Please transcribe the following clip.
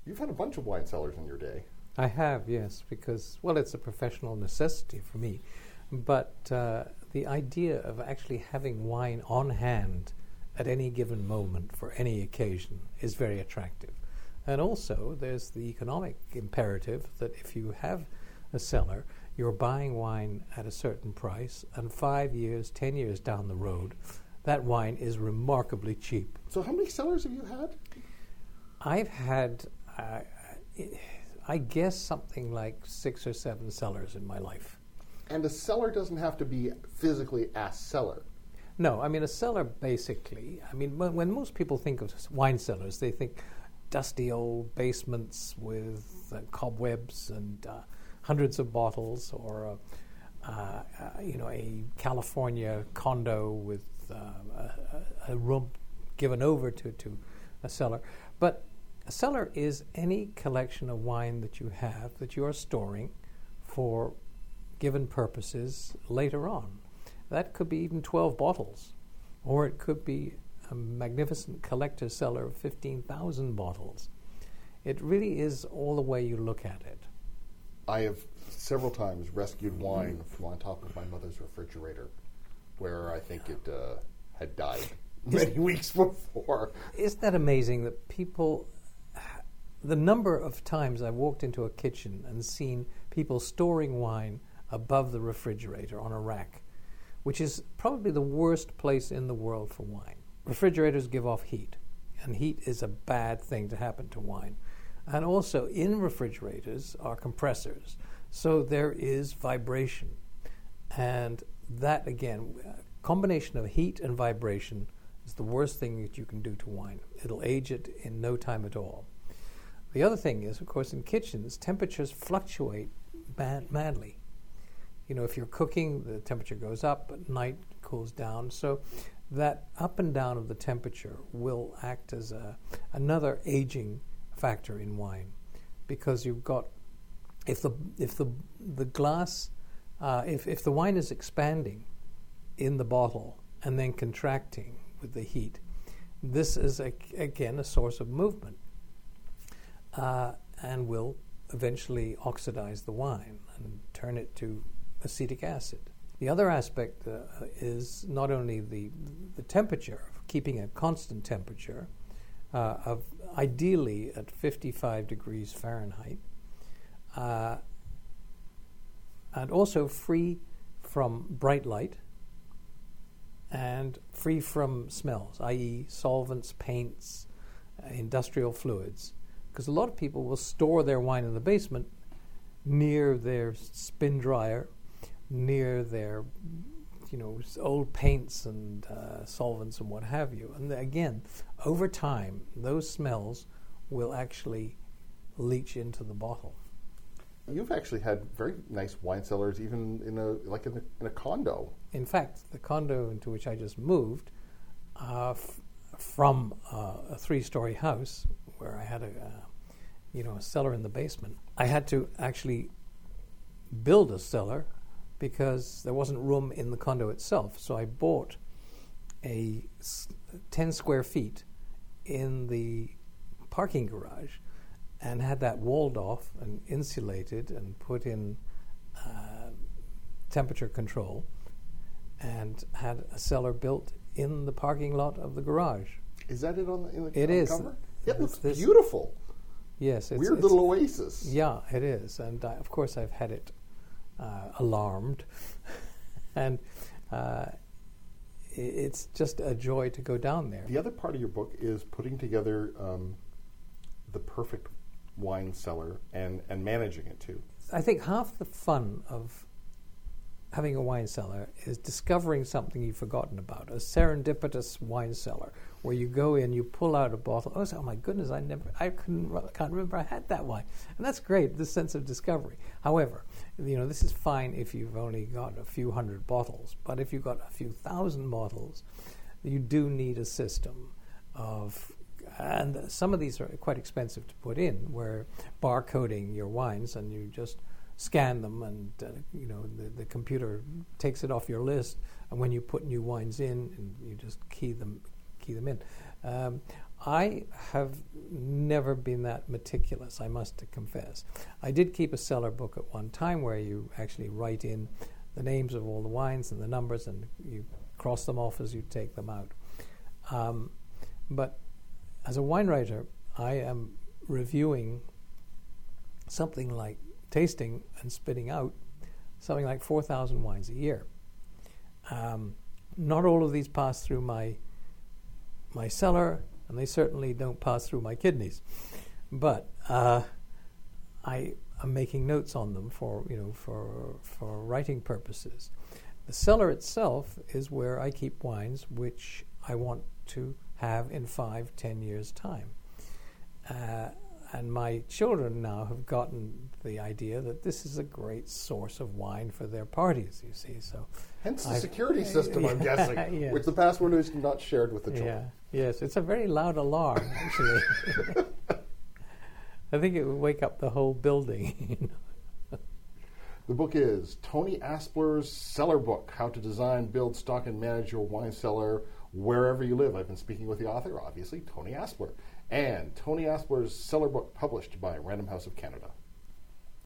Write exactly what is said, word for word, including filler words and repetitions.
You've had a bunch of wine cellars in your day. I have, yes, because, well, it's a professional necessity for me. But uh, the idea of actually having wine on hand at any given moment for any occasion is very attractive. And also, there's the economic imperative that if you have a cellar, you're buying wine at a certain price, and five years, ten years down the road, that wine is remarkably cheap. So how many cellars have you had? I've had, uh, I guess, something like six or seven cellars in my life. And a cellar doesn't have to be physically a cellar. No, I mean, a cellar basically, I mean, when, when most people think of wine cellars, they think dusty old basements with uh, cobwebs and uh, hundreds of bottles, or uh, uh, you know, a California condo with uh, a, a room given over to, to a cellar. But a cellar is any collection of wine that you have that you are storing for given purposes later on. That could be even twelve bottles, or it could be a magnificent collector's cellar of fifteen thousand bottles. It really is all the way you look at it. I have several times rescued wine from on top of my mother's refrigerator, where I think it uh, had died many weeks before. Isn't that amazing that people, the number of times I've walked into a kitchen and seen people storing wine above the refrigerator on a rack, which is probably the worst place in the world for wine. Refrigerators give off heat, and heat is a bad thing to happen to wine. And also in refrigerators are compressors, so there is vibration. And that, again, a combination of heat and vibration is the worst thing that you can do to wine. It'll age it in no time at all. The other thing is, of course, in kitchens, temperatures fluctuate mad- madly. You know, if you're cooking, the temperature goes up, at night it cools down. So that up and down of the temperature will act as a, another aging factor in wine, because you've got, if the if the the glass, uh, if if the wine is expanding in the bottle and then contracting with the heat, this is a, again a source of movement, uh, and will eventually oxidize the wine and turn it to acetic acid. The other aspect uh, is not only the the temperature, keeping a constant temperature uh, of ideally at fifty-five degrees Fahrenheit, uh, and also free from bright light and free from smells, that is solvents, paints, uh, industrial fluids. Because a lot of people will store their wine in the basement near their spin dryer, near their, you know, old paints and uh, solvents and what have you. And again, over time, those smells will actually leach into the bottle. You've actually had very nice wine cellars, even in a like in a, in a condo. In fact, the condo into which I just moved uh, f- from uh, a three-story house, where I had a, uh, you know, a cellar in the basement, I had to actually build a cellar because there wasn't room in the condo itself. So I bought a s- ten square feet in the parking garage and had that walled off and insulated and put in uh, temperature control, and had a cellar built in the parking lot of the garage. Is that it on the, in the, it on is. the cover? It looks This, beautiful. Yes. It's, Weird it's, little oasis. Yeah, it is. And I, of course I've had it uh, alarmed. and uh, it's just a joy to go down there. The other part of your book is putting together um, the perfect wine cellar and, and managing it too. I think half the fun of having a wine cellar is discovering something you've forgotten about, a serendipitous wine cellar where you go in, you pull out a bottle. Oh, so, oh my goodness, I never, I couldn't, can't remember I had that wine, and that's great. This sense of discovery. However, you know, this is fine if you've only got a few hundred bottles, but if you've got a few thousand bottles, you do need a system of. And some of these are quite expensive to put in, where barcoding your wines and you just scan them, and uh, you know the, the computer takes it off your list, and when you put new wines in, and you just key them, key them in. Um, I have never been that meticulous, I must confess. I did keep a cellar book at one time where you actually write in the names of all the wines and the numbers, and you cross them off as you take them out. Um, but as a wine writer, I am reviewing something like, tasting and spitting out something like four thousand wines a year. Um, not all of these pass through my my cellar, and they certainly don't pass through my kidneys. But uh, I am making notes on them for you know for for writing purposes. The cellar itself is where I keep wines which I want to have in five, ten years' time. Uh, and my children now have gotten the idea that this is a great source of wine for their parties, you see. So, hence the I've, security system, I'm guessing, yes. which the password is not shared with the children. Yeah, yes, it's a very loud alarm, actually. I think it would wake up the whole building. The book is Tony Aspler's Cellar Book, How to Design, Build, Stock, and Manage Your Wine Cellar Wherever You Live. I've been speaking with the author, obviously, Tony Aspler. And Tony Aspler's Cellar Book, published by Random House of Canada.